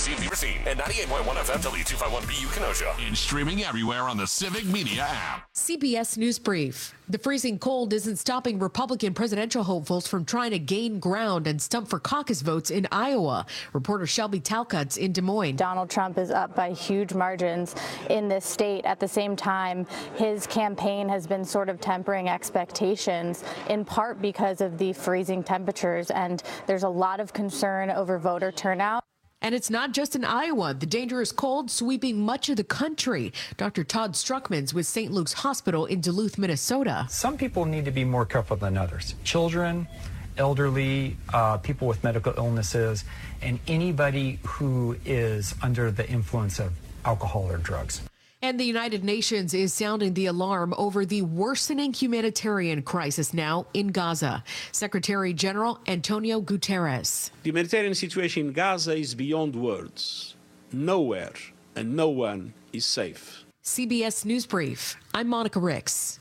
received, be received. And 98.1 FM W251BU Kenosha. And streaming everywhere on the Civic Media app. CBS News Brief. The freezing cold isn't stopping Republican presidential hopefuls from trying to gain ground and stump for caucus votes in Iowa. Reporter Shelby Talcutt's in Des Moines. Donald Trump is up by huge margins in this state. At the same time, his campaign has been sort of tempering expectations, in part because of the freezing temperatures, and there's a lot of concern over voter turnout. And it's not just in Iowa. The dangerous cold sweeping much of the country. Dr. Todd Struckman's with St. Luke's Hospital in Duluth, Minnesota. Some people need to be more careful than others. Children, elderly, people with medical illnesses, and anybody who is under the influence of alcohol or drugs. And the United Nations is sounding the alarm over the worsening humanitarian crisis now in Gaza. Secretary General Antonio Guterres. The humanitarian situation in Gaza is beyond words. Nowhere and no one is safe. CBS News Brief. I'm Monica Ricks.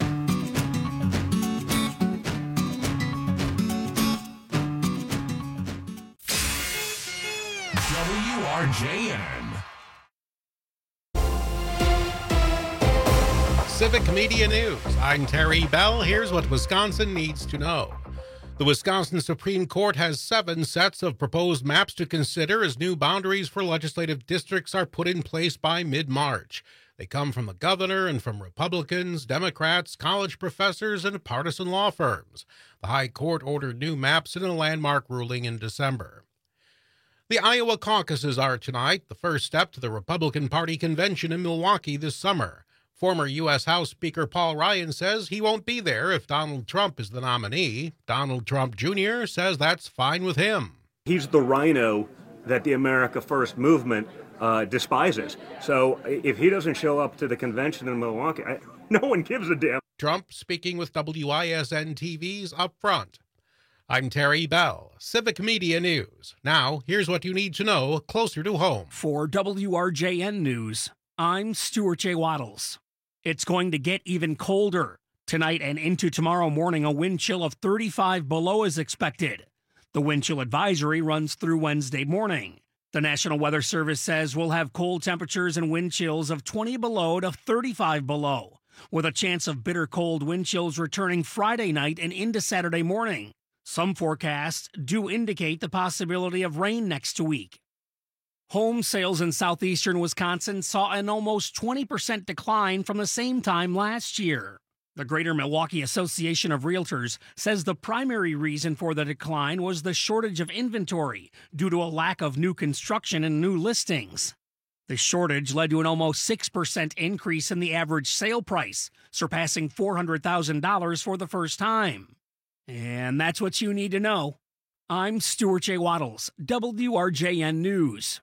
WRJN. Civic Media News. I'm Terry Bell. Here's what Wisconsin needs to know. The Wisconsin Supreme Court has 7 sets of proposed maps to consider as new boundaries for legislative districts are put in place by mid-March. They come from the governor and from Republicans, Democrats, college professors, and partisan law firms. The High Court ordered new maps in a landmark ruling in December. The Iowa caucuses are tonight, the first step to the Republican Party convention in Milwaukee this summer. Former U.S. House Speaker Paul Ryan says he won't be there if Donald Trump is the nominee. Donald Trump Jr. says that's fine with him. He's the rhino that the America First movement despises. So if he doesn't show up to the convention in Milwaukee, no one gives a damn. Trump speaking with WISN TV's Up Front. I'm Terry Bell, Civic Media News. Now, here's what you need to know closer to home. For WRJN News, I'm Stuart J. Waddles. It's going to get even colder. Tonight and into tomorrow morning, a wind chill of 35 below is expected. The wind chill advisory runs through Wednesday morning. The National Weather Service says we'll have cold temperatures and wind chills of 20 below to 35 below, with a chance of bitter cold wind chills returning Friday night and into Saturday morning. Some forecasts do indicate the possibility of rain next week. Home sales in southeastern Wisconsin saw an almost 20% decline from the same time last year. The Greater Milwaukee Association of Realtors says the primary reason for the decline was the shortage of inventory due to a lack of new construction and new listings. The shortage led to an almost 6% increase in the average sale price, surpassing $400,000 for the first time. And that's what you need to know. I'm Stuart J. Waddles, WRJN News.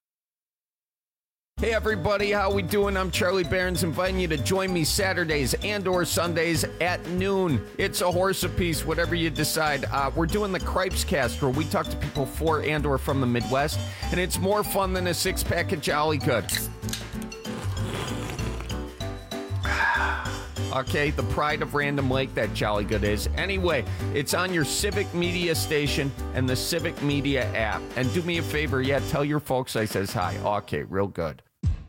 Hey everybody, how we doing? I'm Charlie Behrens, inviting you to join me Saturdays and or Sundays at noon. It's a horse apiece, whatever you decide. We're doing the Cripes Cast, where we talk to people for and or from the Midwest, and it's more fun than a six-pack of Jolly Good. Okay, the pride of Random Lake, that Jolly Good is. Anyway, it's on your Civic Media station and the Civic Media app. And do me a favor, tell your folks I says hi. Okay, real good.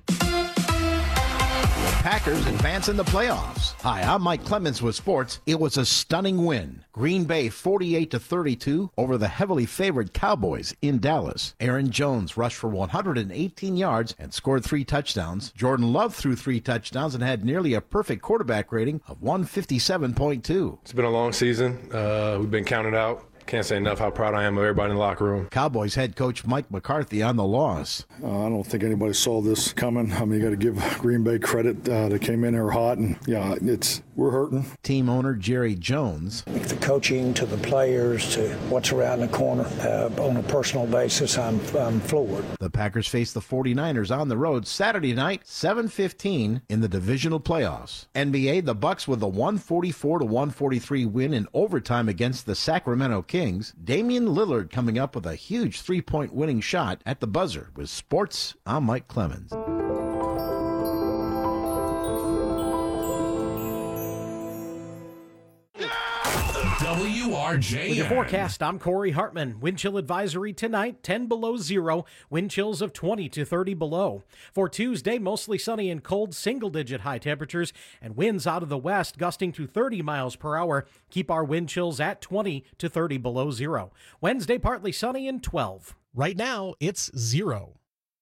Packers advance in the playoffs. Hi, I'm Mike Clemens with sports. It was a stunning win. Green Bay 48-32 over the heavily favored Cowboys in Dallas. Aaron Jones rushed for 118 yards and scored 3 touchdowns. Jordan Love threw 3 touchdowns and had nearly a perfect quarterback rating of 157.2. It's been a long season. We've been counted out. Can't say enough how proud I am of everybody in the locker room. Cowboys head coach Mike McCarthy on the loss. I don't think anybody saw this coming. I mean, you got to give Green Bay credit. They came in here hot, and we're hurting. Team owner Jerry Jones. The coaching to the players to what's around the corner on a personal basis, I'm floored. The Packers face the 49ers on the road Saturday night, 7:15 in the divisional playoffs. NBA, the Bucks with a 144-143 win in overtime against the Sacramento Kings. Damian Lillard coming up with a huge 3-point winning shot at the buzzer. With sports, I'm Mike Clemens. The WRJN. With your forecast, I'm Corey Hartman. Wind chill advisory tonight, 10 below zero. Wind chills of 20 to 30 below. For Tuesday, mostly sunny and cold, single-digit high temperatures, and winds out of the west gusting to 30 miles per hour. Keep our wind chills at 20 to 30 below zero. Wednesday, partly sunny and 12. Right now, it's 0.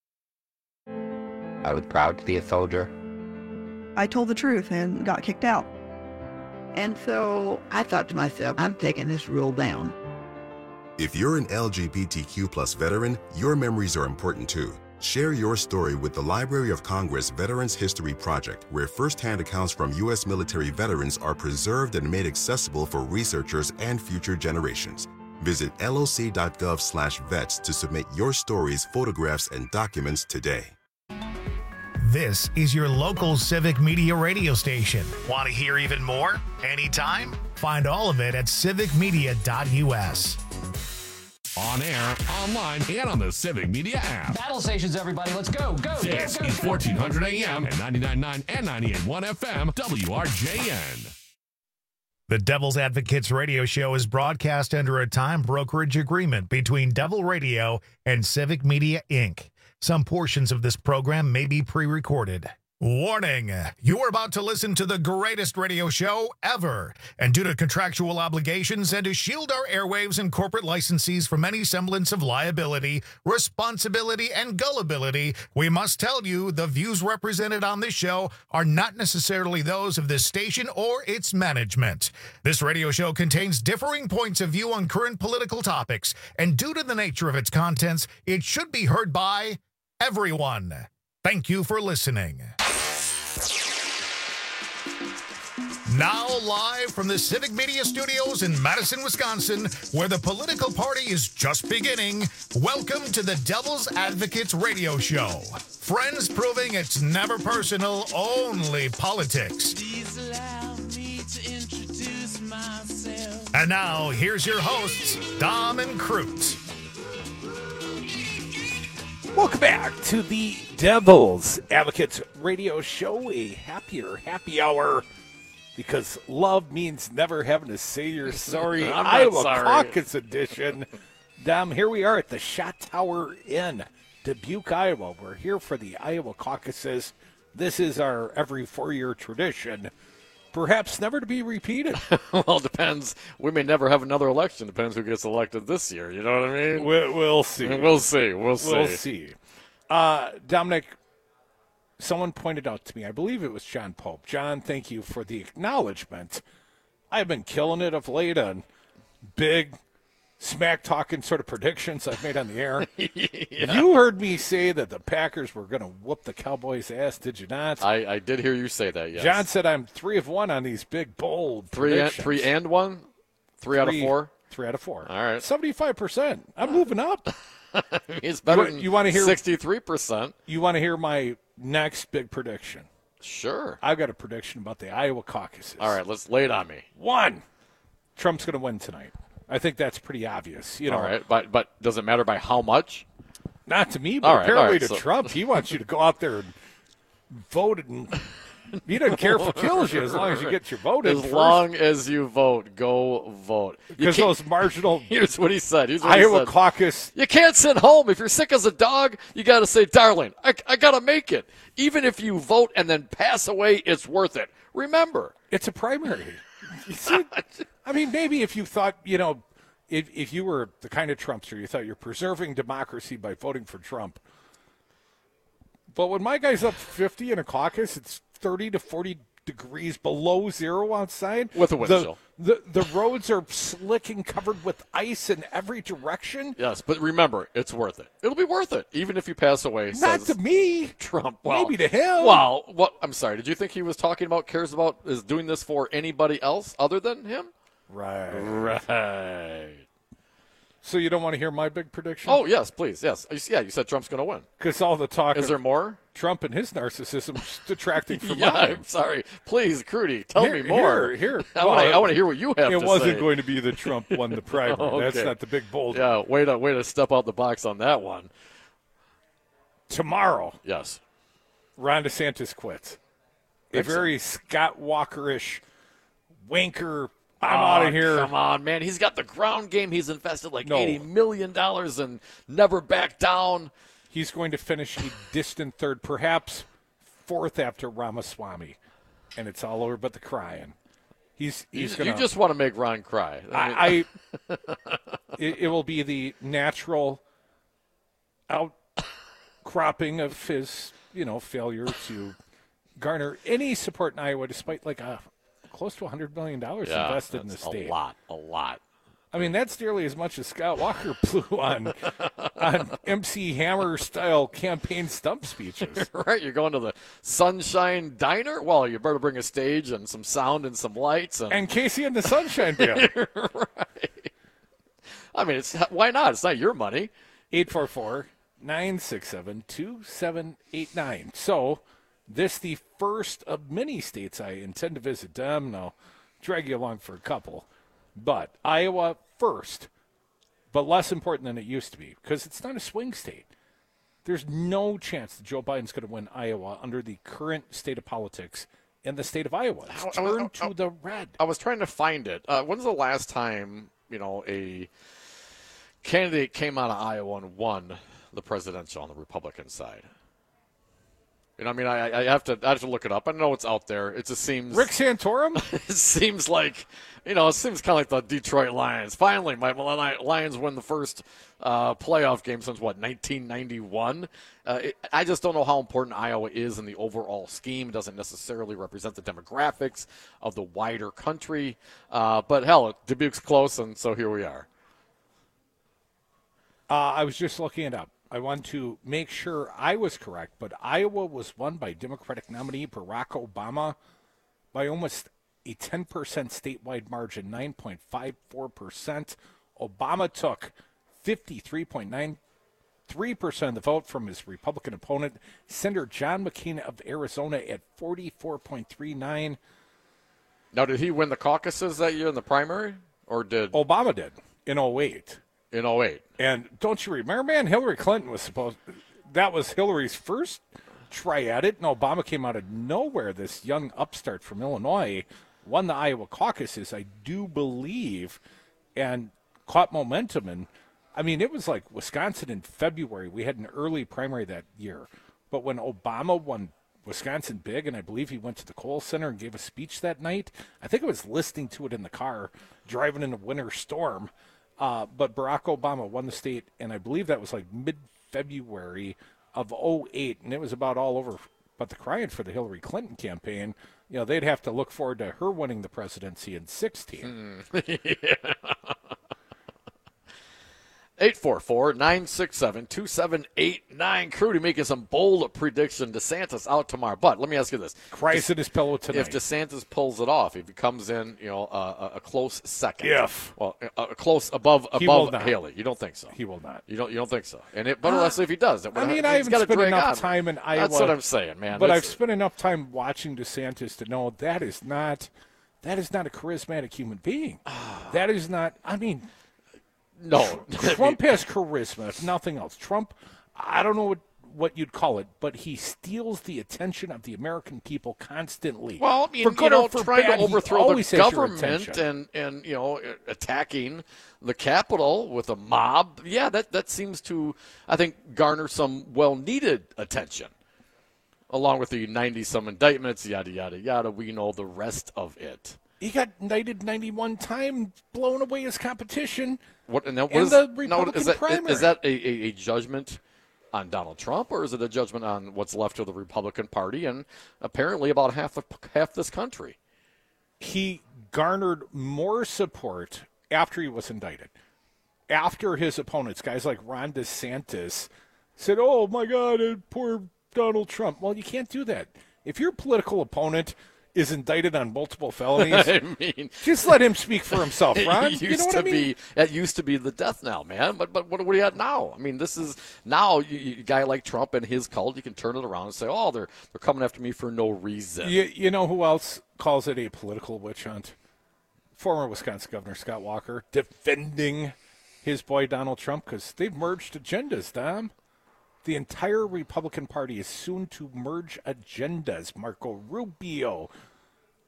I was proud to be a soldier. I told the truth and got kicked out. And so I thought to myself, I'm taking this rule down. If you're an LGBTQ plus veteran, your memories are important too. Share your story with the Library of Congress Veterans History Project, where firsthand accounts from U.S. military veterans are preserved and made accessible for researchers and future generations. Visit loc.gov/vets to submit your stories, photographs, and documents today. This is your local civic media radio station. Want to hear even more? Anytime? Find all of it at civicmedia.us. On air, online, and on the Civic Media app. Battle stations, everybody. Let's go. This is 1400 AM and 99.9 and 98.1 FM, WRJN. The Devil's Advocates radio show is broadcast under a time brokerage agreement between Devil Radio and Civic Media, Inc. Some portions of this program may be pre-recorded. Warning, you are about to listen to the greatest radio show ever. And due to contractual obligations and to shield our airwaves and corporate licensees from any semblance of liability, responsibility, and gullibility, we must tell you the views represented on this show are not necessarily those of this station or its management. This radio show contains differing points of view on current political topics, and due to the nature of its contents, it should be heard by everyone. Thank you for listening. Now live from the Civic Media Studios in Madison, Wisconsin, where the political party is just beginning, welcome to the Devil's Advocates radio show. Friends proving it's never personal, only politics. Please allow me to introduce myself. And now, here's your hosts, Dom and Crute. Welcome back to the Devil's Advocates radio show, a happy hour, because love means never having to say you're sorry. Iowa Caucus edition. Dom, here we are at the Shot Tower Inn, Dubuque, Iowa. We're here for the Iowa caucuses. This is our every 4-year tradition, perhaps never to be repeated. Well, it depends. We may never have another election. Depends who gets elected this year. You know what I mean? We'll see. We'll see. Dominic, someone pointed out to me, I believe it was John Pope. John, thank you for the acknowledgement. I've been killing it of late on big smack-talking sort of predictions I've made on the air. Yeah. You heard me say that the Packers were going to whoop the Cowboys' ass, did you not? I did hear you say that, yes. John said I'm 3 of 1 on these big, bold predictions. 3 and 1? 3 out of 4? 3 out of 4. All right. 75%. I'm moving up. It's better than you want to hear 63%. You want to hear my next big prediction? Sure. I've got a prediction about the Iowa caucuses. All right, let's lay it on me. 1, Trump's going to win tonight. I think that's pretty obvious. You know. All right, but does it matter by how much? Not to me, but apparently to Trump. He wants you to go out there and vote, and he doesn't care if it kills you as long as you get your vote in first. Long as you vote, go vote. Because those marginal. Here's what he said. Iowa caucus. You can't sit home. If you're sick as a dog, you got to say, darling, I got to make it. Even if you vote and then pass away, it's worth it. Remember. It's a primary. You see, I mean, maybe if you thought, if you were the kind of Trumpster, you thought you're preserving democracy by voting for Trump. But when my guy's up 50 in a caucus, it's 30 to 40 degrees below zero outside. With a wind chill. The roads are slick and covered with ice in every direction. Yes, but remember, it's worth it. It'll be worth it, even if you pass away. Not to me. Trump. Well, maybe to him. Well, what? I'm sorry. Did you think he was talking about, is doing this for anybody else other than him? Right. So you don't want to hear my big prediction? Oh, yes, please. Yes. Yeah, you said Trump's going to win. Because all the talk is there more? Trump and his narcissism detracting from yeah, mine. I'm sorry. Please, Crudy, tell me more. Here. I want to hear what you have to say. It wasn't going to be that Trump won the primary. Okay. That's not the big bold. Yeah, way to step out the box on that one. Tomorrow. Yes. Ron DeSantis quits. A very Scott Walker-ish wanker I'm out of here. Come on, man. He's got the ground game. He's invested like No. $80 million and never back down. He's going to finish a distant third, perhaps fourth after Ramaswamy. And it's all over but the crying. He's going to. You just want to make Ron cry. It will be the natural outcropping of his, failure to garner any support in Iowa, despite like close to $100 million invested in the state. A lot. I mean, that's nearly as much as Scott Walker blew on MC Hammer style campaign stump speeches. Right, you're going to the Sunshine Diner? Well, you better bring a stage and some sound and some lights. And Casey and the Sunshine Band. Right. I mean, why not? It's not your money. 844-967-2789. So, this the first of many states I intend to visit. And I'll drag you along for a couple. But Iowa first, but less important than it used to be because it's not a swing state. There's no chance that Joe Biden's going to win Iowa under the current state of politics in the state of Iowa. It's turned to the red. I was trying to find it. When's the last time, a candidate came out of Iowa and won the presidential on the Republican side? I have to look it up. I know it's out there. It just seems Rick Santorum. It seems like, it seems kind of like the Detroit Lions. Finally, my Lions win the first playoff game since 1991. I just don't know how important Iowa is in the overall scheme. It doesn't necessarily represent the demographics of the wider country. But hell, Dubuque's close, and so here we are. I was just looking it up. I want to make sure I was correct, but Iowa was won by Democratic nominee Barack Obama by almost a 10% statewide margin, 9.54%. Obama took 53.93% of the vote from his Republican opponent, Senator John McCain of Arizona, at 44.39%. Now, did he win the caucuses that year in the primary, or did Obama did in 2008? In 2008. And don't you remember, man, Hillary Clinton that was Hillary's first try at it, and Obama came out of nowhere, this young upstart from Illinois, won the Iowa caucuses, I do believe, and caught momentum. And, it was like Wisconsin in February. We had an early primary that year. But when Obama won Wisconsin big, and I believe he went to the Kohl Center and gave a speech that night, I think I was listening to it in the car, driving in a winter storm. But Barack Obama won the state, and I believe that was like mid-February of 2008, and it was about all over but the crying for the Hillary Clinton campaign. They'd have to look forward to her winning the presidency in 2016. Yeah. 844-967-2789. Crudy making some bold prediction. DeSantis out tomorrow. But let me ask you this. Cries in his pillow tonight. If DeSantis pulls it off, if he comes in, a close second. Well, a close above Haley. You don't think so? He will not. You don't think so? But let's say if he does. I haven't spent enough time in Iowa. That's what I'm saying, man. But I've spent enough time watching DeSantis to know that is not a charismatic human being. That is not, no. Trump has charisma, if nothing else. Trump, I don't know what you'd call it, but he steals the attention of the American people constantly. Well, for good or for trying bad, to overthrow the government and attacking the Capitol with a mob. Yeah, that seems to, I think, garner some well-needed attention. Along with the 90-some indictments, yada, yada, yada. We know the rest of it. He got indicted 91 times, blown away his competition. The Republican primary. Is that a judgment on Donald Trump, or is it a judgment on what's left of the Republican Party and apparently about half this country? He garnered more support after he was indicted. After his opponents, guys like Ron DeSantis, said, "Oh my God, poor Donald Trump." Well, you can't do that. If your political opponent is indicted on multiple felonies, just let him speak for himself, Ron. It used to be the death knell, man. But what are we at now? This is now a guy like Trump and his cult. You can turn it around and say, "Oh, they're coming after me for no reason." You know who else calls it a political witch hunt? Former Wisconsin Governor Scott Walker defending his boy Donald Trump because they've merged agendas, Dom. The entire Republican Party is soon to merge agendas. Marco Rubio,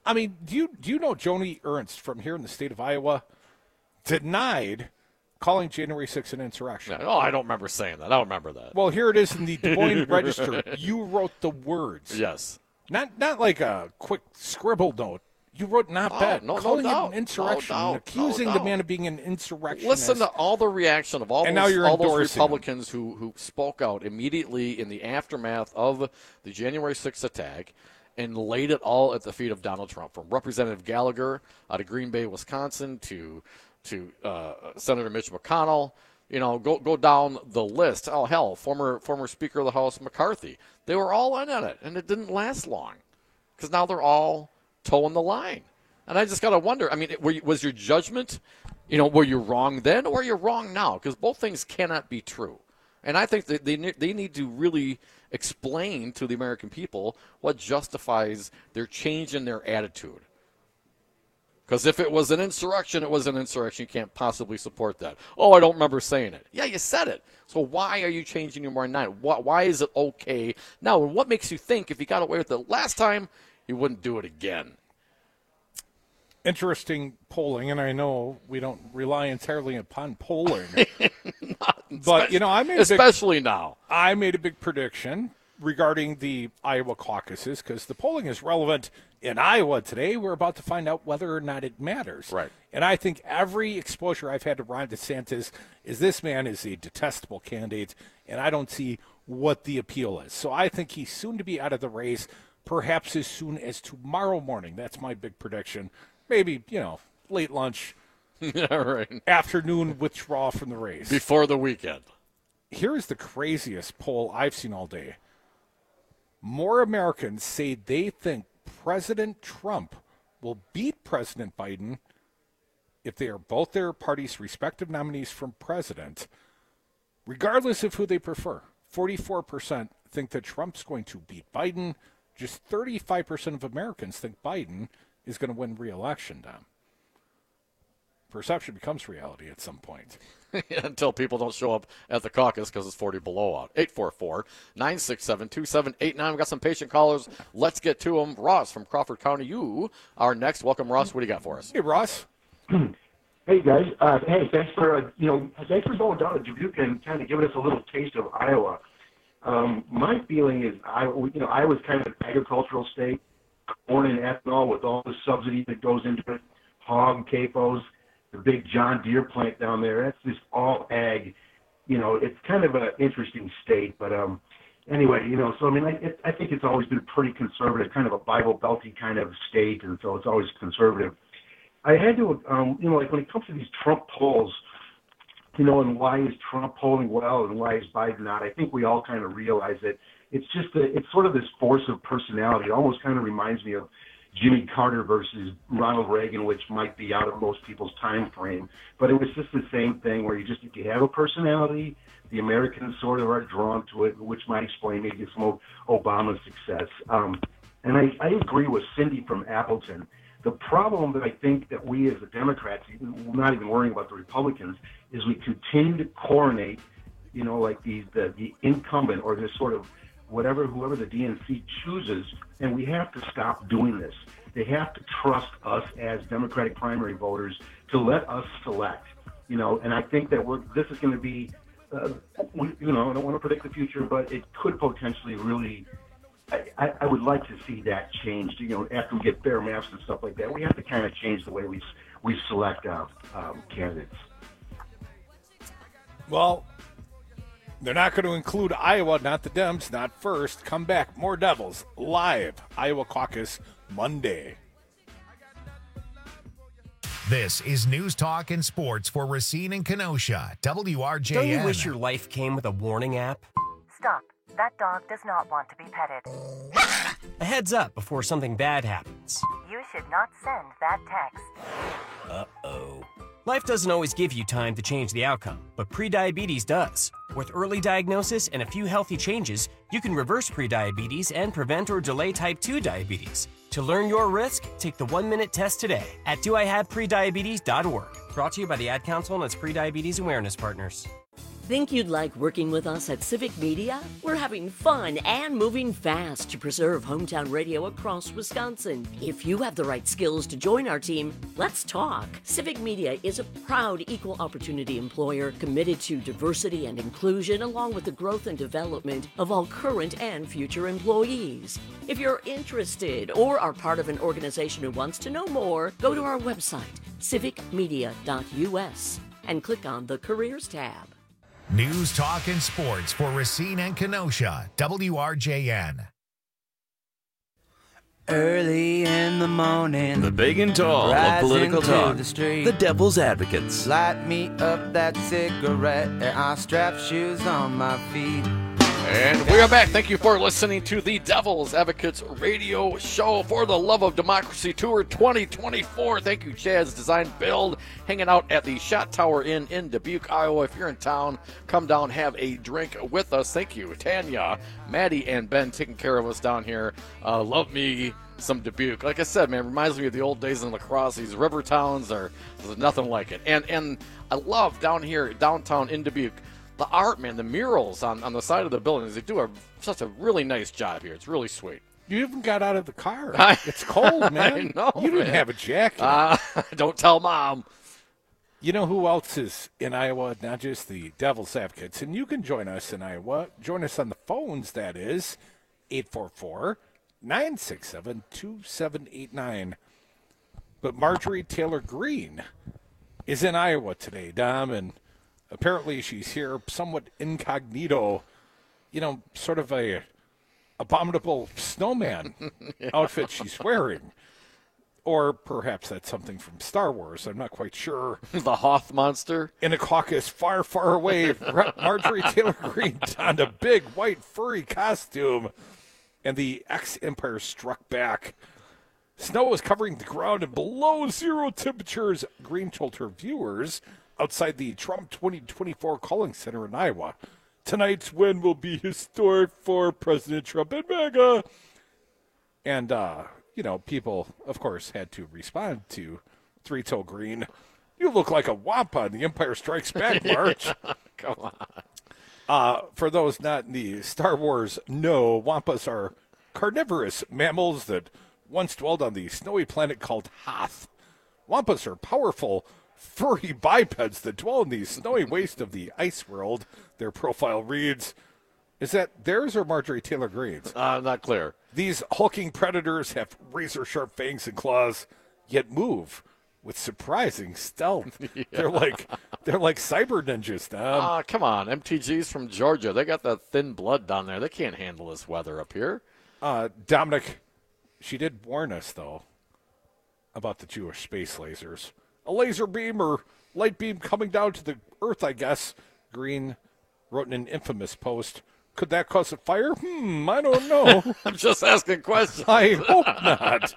I mean, do you know Joni Ernst from here in the state of Iowa denied calling January 6th an insurrection? Yeah, I don't remember saying that. I don't remember that. Well, here it is in the Des Moines Register. You wrote the words. Yes. Not like a quick scribble note. You wrote not bad. Calling it an insurrection, accusing the man of being an insurrectionist. Listen to all the reaction of all those Republicans who spoke out immediately in the aftermath of the January 6th attack and laid it all at the feet of Donald Trump, from Representative Gallagher out of Green Bay, Wisconsin, to Senator Mitch McConnell. Go down the list. Oh, hell, former Speaker of the House McCarthy. They were all in on it, and it didn't last long because now they're all toeing the line. And I just got to wonder, I mean, was your judgment, were you wrong then or are you wrong now? Because both things cannot be true. And I think that they need to really explain to the American people what justifies their change in their attitude. Because if it was an insurrection, it was an insurrection. You can't possibly support that. Oh, I don't remember saying it. Yeah, you said it. So why are you changing your mind now? Why is it okay now? And what makes you think if you got away with it last time, you wouldn't do it again? Interesting polling, and I know we don't rely entirely upon polling. But, I made I made a big prediction regarding the Iowa caucuses because the polling is relevant in Iowa today. We're about to find out whether or not it matters. Right. And I think every exposure I've had to Ron DeSantis is this man is a detestable candidate, and I don't see what the appeal is. So I think he's soon to be out of the race, perhaps as soon as tomorrow morning. That's my big prediction. Maybe, late lunch, right. Afternoon withdrawal from the race. Before the weekend. Here is the craziest poll I've seen all day. More Americans say they think President Trump will beat President Biden if they are both their party's respective nominees for president, regardless of who they prefer. 44% think that Trump's going to beat Biden. Just 35% of Americans think Biden is going to win re-election, Dom. Perception becomes reality at some point. Until people don't show up at the caucus because it's 40 below out. 844-967-2789. We've got some patient callers. Let's get to them. Ross from Crawford County, you are next. Welcome, Ross. What do you got for us? Hey, Ross. Hey, guys. Thanks for going down to Dubuque and kind of giving us a little taste of Iowa. My feeling is Iowa's kind of an agricultural state, born in ethanol with all the subsidy that goes into it, hog, CAFOs, the big John Deere plant down there. That's just all ag. It's kind of an interesting state. But anyway, so I think it's always been pretty conservative, kind of a Bible Belty kind of state, and so it's always conservative. I had to, when it comes to these Trump polls, and why is Trump polling well and why is Biden not? I think we all kind of realize that it's just it's sort of this force of personality. It almost kind of reminds me of Jimmy Carter versus Ronald Reagan, which might be out of most people's time frame. But it was just the same thing where if you have a personality, the Americans sort of are drawn to it, which might explain maybe some of Obama's success. And I agree with Cindy from Appleton. The problem that I think that we as the Democrats, not even worrying about the Republicans, is we continue to coronate, like the incumbent or this sort of whoever the DNC chooses, and we have to stop doing this. They have to trust us as Democratic primary voters to let us select, and I think that this is going to be, I don't want to predict the future, but it could potentially really, I would like to see that changed, after we get fair maps and stuff like that. We have to kind of change the way we select candidates. Well, they're not going to include Iowa, not the Dems, not first. Come back. More Devils live. Iowa Caucus Monday. This is News Talk and Sports for Racine and Kenosha. WRJN. Don't you wish your life came with a warning app? Stop. That dog does not want to be petted. A heads up before something bad happens. You should not send that text. Uh-oh. Life doesn't always give you time to change the outcome, but prediabetes does. With early diagnosis and a few healthy changes, you can reverse prediabetes and prevent or delay type 2 diabetes. To learn your risk, take the 1-minute test today at doihaveprediabetes.org. Brought to you by the Ad Council and its prediabetes awareness partners. Think you'd like working with us at Civic Media? We're having fun and moving fast to preserve hometown radio across Wisconsin. If you have the right skills to join our team, let's talk. Civic Media is a proud equal opportunity employer committed to diversity and inclusion along with the growth and development of all current and future employees. If you're interested or are part of an organization who wants to know more, go to our website, civicmedia.us, and click on the Careers tab. News, talk, and sports for Racine and Kenosha. WRJN. Early in the morning, the big and tall of political talk, the Devil's Advocates. Light me up that cigarette, and I strap shoes on my feet. And we are back. Thank you for listening to the Devil's Advocates radio show for the Love of Democracy Tour 2024. Thank you, Chad's Design Build, hanging out at the Shot Tower Inn in Dubuque, Iowa. If you're in town, come down, have a drink with us. Thank you, Tanya, Maddie, and Ben taking care of us down here. Love me some Dubuque. Like I said, man, reminds me of the old days in lacrosse. These river towns there's nothing like it. And I love down here, downtown in Dubuque, the art, man, the murals on the side of the buildings. They do such a really nice job here. It's really sweet. You even got out of the car. It's cold, man. I know, you didn't have a jacket. Don't tell Mom. You know who else is in Iowa? Not just the Devil's Advocates. And you can join us in Iowa. Join us on the phones, that is, 844-967-2789. But Marjorie Taylor Greene is in Iowa today, Dom, and apparently she's here somewhat incognito, sort of a abominable snowman outfit she's wearing. Or perhaps that's something from Star Wars. I'm not quite sure. The Hoth monster? In a caucus far, far away, Marjorie Taylor Greene donned a big white furry costume, and the ex-Empire struck back. Snow was covering the ground and below zero temperatures, Greene told her viewers outside the Trump 2024 Calling Center in Iowa. Tonight's win will be historic for President Trump and MAGA. And, people, of course, had to respond to Three-Toe Greene. You look like a wampa in the Empire Strikes Back march. Yeah, come on. For those not in the Star Wars know, wampas are carnivorous mammals that once dwelled on the snowy planet called Hoth. Wampas are powerful, furry bipeds that dwell in the snowy waste of the ice world. Their profile reads, is that theirs or Marjorie Taylor Greene's? Not clear. These hulking predators have razor-sharp fangs and claws, yet move with surprising stealth. Yeah. They're like cyber ninjas, Tom. Come on. MTG's from Georgia. They got that thin blood down there. They can't handle this weather up here. Dominic, she did warn us, though, about the Jewish space lasers. A laser beam or light beam coming down to the Earth, I guess. Greene wrote in an infamous post. Could that cause a fire? I don't know. I'm just asking questions. I hope not.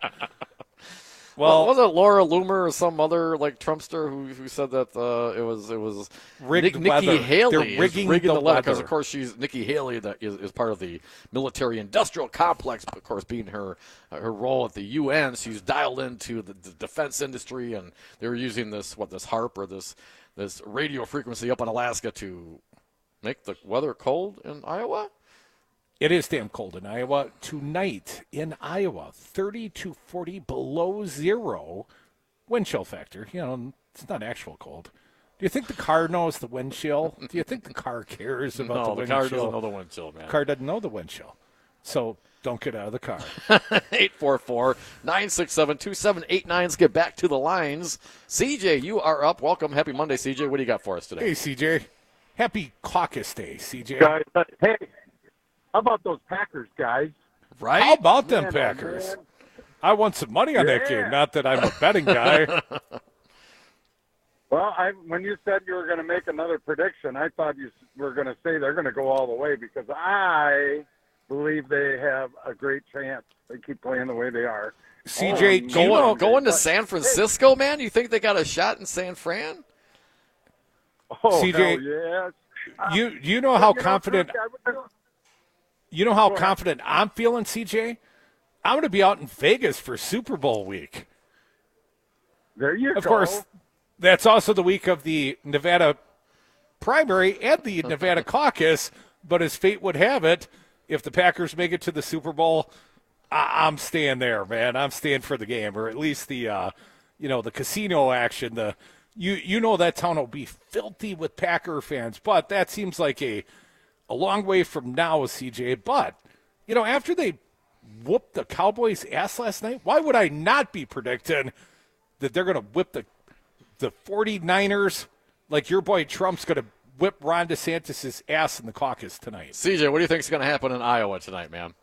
Well, was it Laura Loomer or some other Trumpster who said that it was rigged Nikki Haley? They're rigging the weather because, weather. of course, she's Nikki Haley that is part of the military-industrial complex. Of course, being her role at the UN, she's dialed into the defense industry, and they were using this HAARP or this radio frequency up in Alaska to make the weather cold in Iowa. It is damn cold in Iowa. Tonight in Iowa, 30 to 40 below zero wind chill factor. It's not actual cold. Do you think the car knows the wind chill? Do you think the car cares about the wind chill? No, the car doesn't know the wind chill, man. The car doesn't know the wind chill. So don't get out of the car. 844-967-2789. Let's get back to the lines. CJ, you are up. Welcome. Happy Monday, CJ. What do you got for us today? Hey, CJ. Happy Caucus Day, CJ. Guys, hey. How about those Packers, guys? Right? How about them Packers? I want some money on that game. Not that I'm a betting guy. Well, when you said you were going to make another prediction, I thought you were going to say they're going to go all the way because I believe they have a great chance. They keep playing the way they are. CJ, going to San Francisco, man? You think they got a shot in San Fran? Oh, CJ, yes. You know how confident... You know how confident I'm feeling, CJ? I'm going to be out in Vegas for Super Bowl week. There you go. Of course, that's also the week of the Nevada primary and the Nevada caucus, but as fate would have it, if the Packers make it to the Super Bowl, I'm staying there, man. I'm staying for the game, or at least the the casino action. You know that town will be filthy with Packer fans, but that seems like a long way from now, CJ. But after they whooped the Cowboys' ass last night, why would I not be predicting that they're going to whip the 49ers like your boy Trump's going to whip Ron DeSantis' ass in the caucus tonight? CJ, what do you think is going to happen in Iowa tonight, man?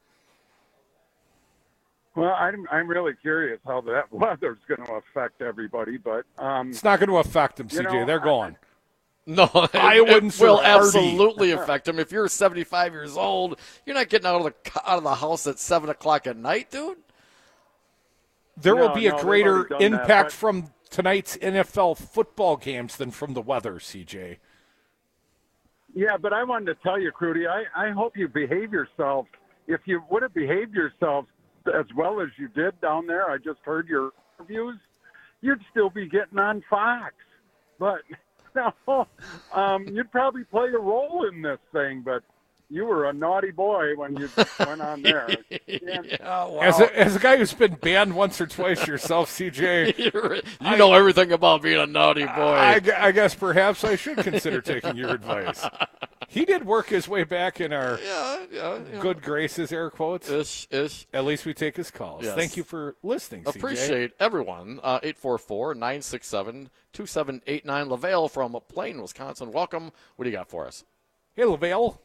Well, I'm really curious how that weather's going to affect everybody, but it's not going to affect them, CJ. They're gone. No, it will absolutely affect them. If you're 75 years old, you're not getting out of the house at 7 o'clock at night, dude. There will be a greater impact from tonight's NFL football games than from the weather, CJ. Yeah, but I wanted to tell you, Crudy, I hope you behave yourself. If you would have behaved yourself as well as you did down there, I just heard your interviews, you'd still be getting on Fox. But no, you'd probably play a role in this thing, but you were a naughty boy when you went on there. Wow. As a guy who's been banned once or twice yourself, CJ, you know everything about being a naughty boy. I guess perhaps I should consider taking your advice. He did work his way back in our good graces, air quotes. Ish. At least we take his calls. Yes. Thank you for listening, CJ. Appreciate everyone. 844-967-2789. LaVale from Plain, Wisconsin. Welcome. What do you got for us? Hey, LaVale.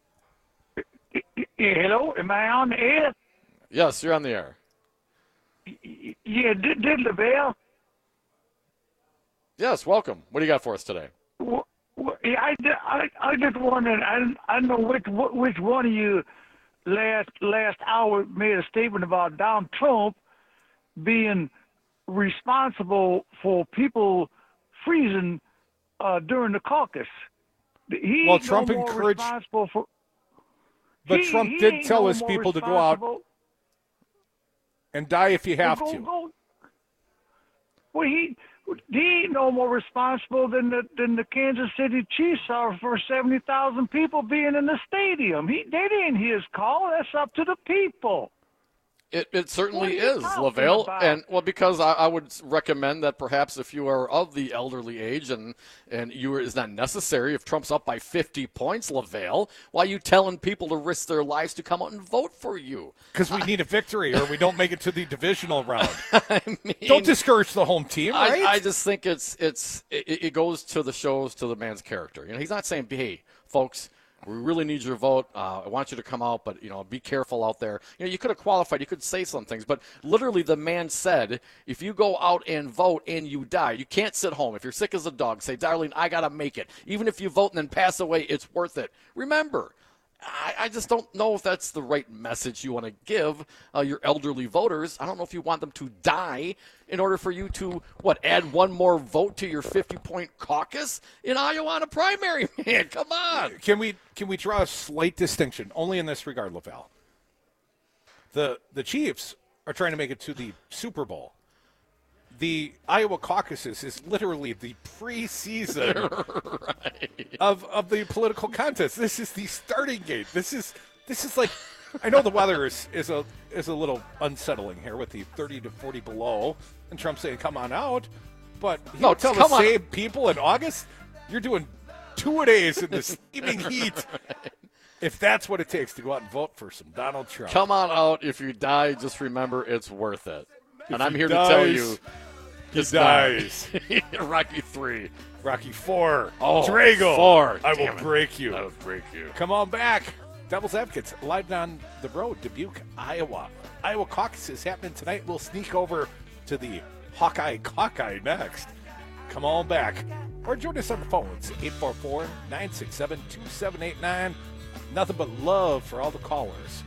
Hello, am I on the air? Yes, you're on the air. Yeah, did LaVale? Yes, welcome. What do you got for us today? Well, I just wondered. I don't know which one of you last hour made a statement about Donald Trump being responsible for people freezing during the caucus. Trump encouraged. But Trump did tell his people to go out and die if you have to. Well, he ain't no more responsible than the Kansas City Chiefs are for 70,000 people being in the stadium. That ain't his call. That's up to the people. It certainly is, LaVale. And because I would recommend that perhaps if you are of the elderly age and it's not necessary, if Trump's up by 50 points, LaVale, why are you telling people to risk their lives to come out and vote for you? Because we need a victory or we don't make it to the divisional round. Don't discourage the home team, right? I just think it goes to the man's character. He's not saying, hey, folks, we really need your vote. I want you to come out, but, be careful out there. You could have qualified. You could say some things. But literally the man said, if you go out and vote and you die, you can't sit home. If you're sick as a dog, say, darling, I got to make it. Even if you vote and then pass away, it's worth it. Remember, I just don't know if that's the right message you want to give your elderly voters. I don't know if you want them to die in order for you to, add one more vote to your 50-point caucus in Iowa on a primary, man. Come on. Can we draw a slight distinction, only in this regard, LaVale? The Chiefs are trying to make it to the Super Bowl. The Iowa caucuses is literally the preseason of the political contest. This is the starting gate. This is like, I know the weather is a little unsettling here with the 30 to 40 below, and Trump saying come on out, but tell the same people in August you're doing 2-a-days in the steaming heat. If that's what it takes to go out and vote for some Donald Trump, come on out. If you die, just remember it's worth it. And I'm here to tell you. He dies. Rocky 3. Rocky 4. Oh, Drago. 4. I will break you. I will break you. Come on back. Devil's Advocates live down the road, Dubuque, Iowa. Iowa caucuses happening tonight. We'll sneak over to the Hawkeye next. Come on back. Or join us on the phones, 844-967-2789. Nothing but love for all the callers.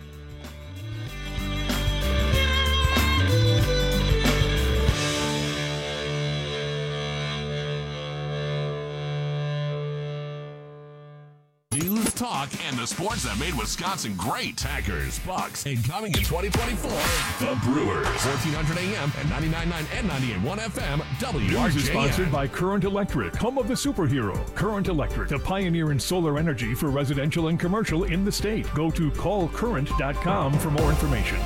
talk, and the sports that made Wisconsin great. Packers, Bucks, and coming in 2024, the Brewers. 1400 AM and 99.9 and 98.1 FM, WRJN. News is sponsored by Current Electric, home of the superhero. Current Electric, the pioneer in solar energy for residential and commercial in the state. Go to callcurrent.com for more information.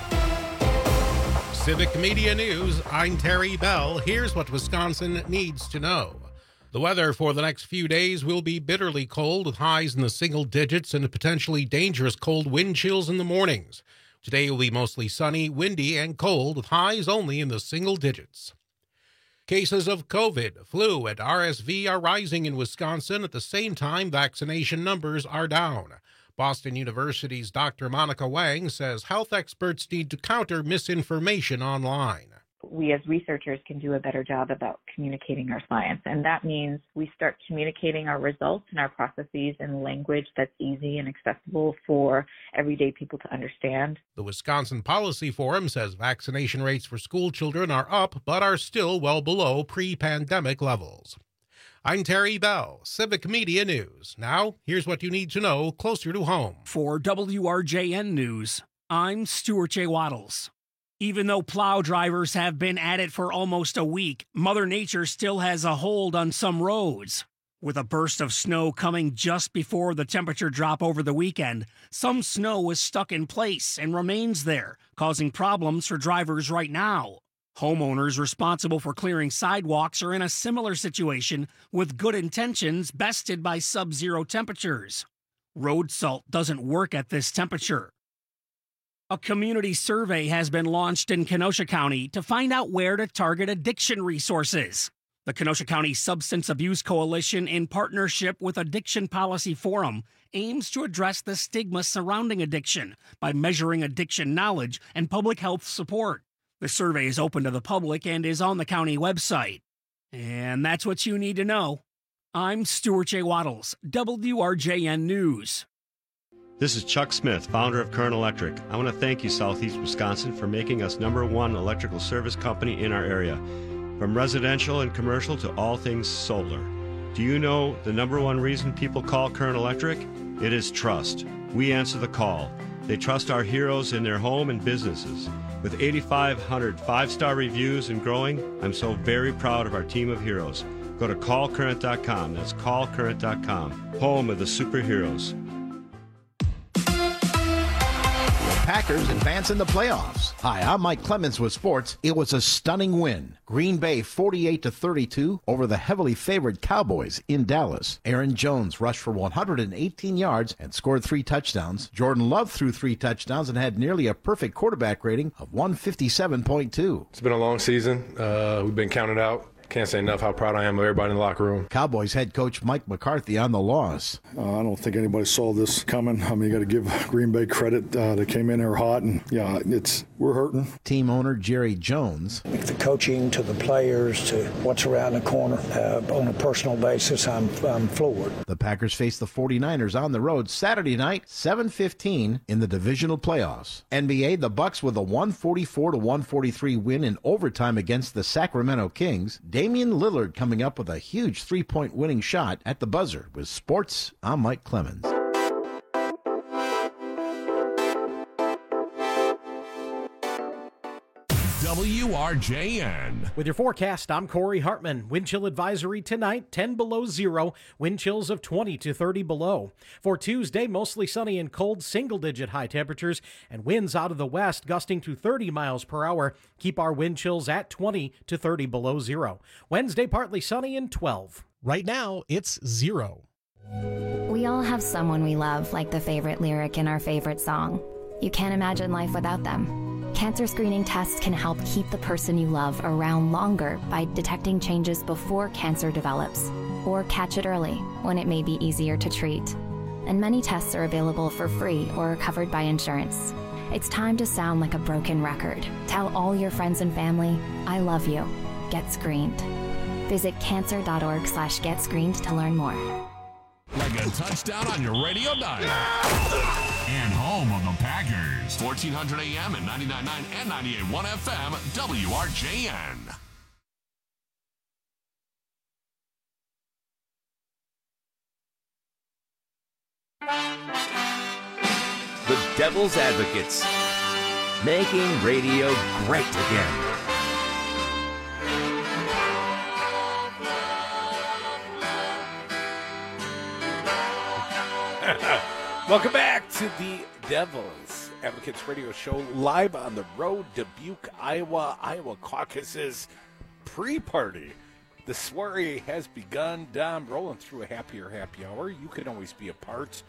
Civic Media News, I'm Terry Bell. Here's what Wisconsin needs to know. The weather for the next few days will be bitterly cold with highs in the single digits and potentially dangerous cold wind chills in the mornings. Today will be mostly sunny, windy, and cold with highs only in the single digits. Cases of COVID, flu, and RSV are rising in Wisconsin. At the same time, vaccination numbers are down. Boston University's Dr. Monica Wang says health experts need to counter misinformation online. We as researchers can do a better job about communicating our science, and that means we start communicating our results and our processes in language that's easy and accessible for everyday people to understand. The Wisconsin Policy Forum says vaccination rates for school children are up, but are still well below pre-pandemic levels. I'm Terry Bell, Civic Media News. Now, here's what you need to know closer to home. For WRJN News, I'm Stuart J. Waddles. Even though plow drivers have been at it for almost a week, Mother Nature still has a hold on some roads. With a burst of snow coming just before the temperature drop over the weekend, some snow was stuck in place and remains there, causing problems for drivers right now. Homeowners responsible for clearing sidewalks are in a similar situation with good intentions bested by sub-zero temperatures. Road salt doesn't work at this temperature. A community survey has been launched in Kenosha County to find out where to target addiction resources. The Kenosha County Substance Abuse Coalition, in partnership with Addiction Policy Forum, aims to address the stigma surrounding addiction by measuring addiction knowledge and public health support. The survey is open to the public and is on the county website. And that's what you need to know. I'm Stuart J. Waddles, WRJN News. This is Chuck Smith, founder of Current Electric. I want to thank you, Southeast Wisconsin, for making us #1 electrical service company in our area. From residential and commercial to all things solar. Do you know the #1 reason people call Current Electric? It is trust. We answer the call. They trust our heroes in their home and businesses. With 8,500 5-star reviews and growing, I'm so very proud of our team of heroes. Go to callcurrent.com. That's callcurrent.com. Home of the superheroes. Packers advance in the playoffs. Hi, I'm Mike Clemens with sports. It was a stunning win. Green Bay 48-32 over the heavily favored Cowboys in Dallas. Aaron Jones rushed for 118 yards and scored 3 touchdowns. Jordan Love threw 3 touchdowns and had nearly a perfect quarterback rating of 157.2. It's been a long season. We've been counted out. Can't say enough how proud I am of everybody in the locker room. Cowboys head coach Mike McCarthy on the loss. I don't think anybody saw this coming. I mean, you got to give Green Bay credit. They came in here hot, and yeah, we're hurting. Team owner Jerry Jones. The coaching to the players to what's around the corner. On a personal basis, I'm floored. The Packers face the 49ers on the road Saturday night, 7:15 in the divisional playoffs. NBA, the Bucks with a 144-143 win in overtime against the Sacramento Kings. Damian Lillard coming up with a huge 3-point winning shot at the buzzer. With sports, I'm Mike Clemens. WRJN. With your forecast, I'm Corey Hartman. Wind chill advisory tonight, 10 below zero. Wind chills of 20 to 30 below. For Tuesday, mostly sunny and cold, single-digit high temperatures, and winds out of the west gusting to 30 miles per hour. Keep our wind chills at 20 to 30 below zero. Wednesday, partly sunny and 12. Right now, it's 0. We all have someone we love, like the favorite lyric in our favorite song. You can't imagine life without them. Cancer screening tests can help keep the person you love around longer by detecting changes before cancer develops, or catch it early when it may be easier to treat. And many tests are available for free or are covered by insurance. It's time to sound like a broken record. Tell all your friends and family, I love you. Get screened. Visit cancer.org/getscreened to learn more. Like a touchdown on your radio dial. And home of the Packers. 1400 AM and 99.9 and 98.1 FM, WRJN. Devil's Advocates, making radio great again. Welcome back to the Devil's Advocates Radio Show, live on the road to Buke, Iowa. Iowa caucuses pre-party. The soiree has begun. Dom, rolling through a happier happy hour. You can always be a part.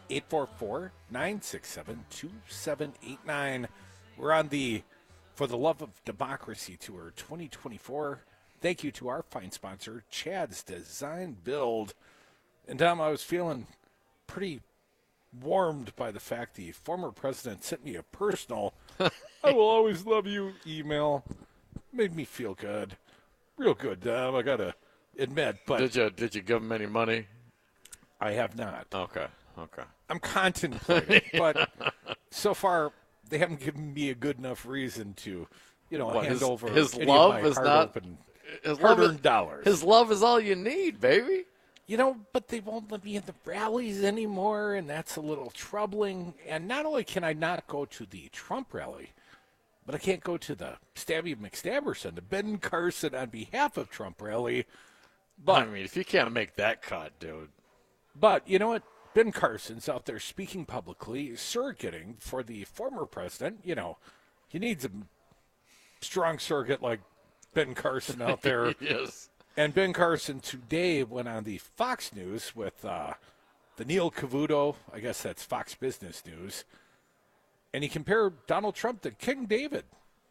844-967-2789. We're on the For the Love of Democracy Tour 2024. Thank you to our fine sponsor, Chad's Design Build. And Dom, I was feeling pretty warmed by the fact the former president sent me a personal I will always love you email. Made me feel good. Real good, Dom, I gotta admit. But did you give him any money? I have not. Okay. I'm contemplating, but so far they haven't given me a good enough reason to, hand over his any love of my is not hard-earned dollars. His love is all you need, baby. But they won't let me in the rallies anymore, and that's a little troubling. And not only can I not go to the Trump rally, but I can't go to the Stabby McStabberson, the Ben Carson on behalf of Trump rally. But I mean, if you can't make that cut, dude. But you know what? Ben Carson's out there speaking publicly, surrogating for the former president. You need a strong surrogate like Ben Carson out there. Yes. And Ben Carson today went on the Fox News with the Neil Cavuto, I guess that's Fox Business News, and he compared Donald Trump to King David.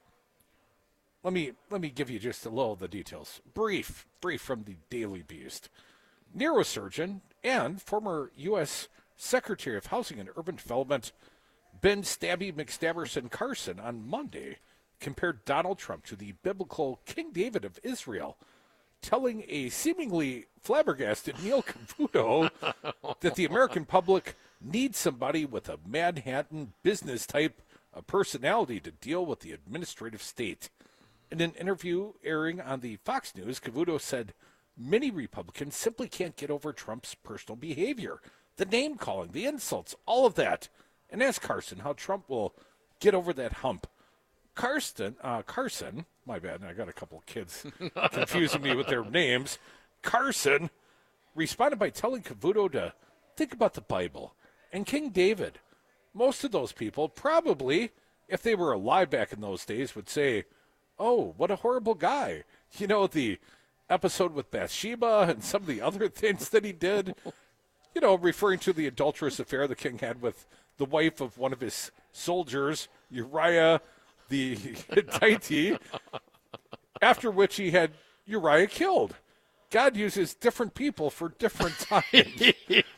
Let me give you just a little of the details. Brief from the Daily Beast. Neurosurgeon and former U.S. Secretary of Housing and Urban Development Ben Stabby McStabberson Carson on Monday compared Donald Trump to the biblical King David of Israel, telling a seemingly flabbergasted Neil Cavuto that the American public needs somebody with a Manhattan business type of personality to deal with the administrative state. In an interview airing on the Fox News, Cavuto said many Republicans simply can't get over Trump's personal behavior, the name-calling, the insults, all of that, and asked Carson how Trump will get over that hump. Carson, my bad, I got a couple of kids confusing me with their names. Carson responded by telling Cavuto to think about the Bible and King David. Most of those people probably, if they were alive back in those days, would say, oh, what a horrible guy. The episode with Bathsheba and some of the other things that he did, referring to the adulterous affair the king had with the wife of one of his soldiers, Uriah the Hittite, after which he had Uriah killed. God uses different people for different times.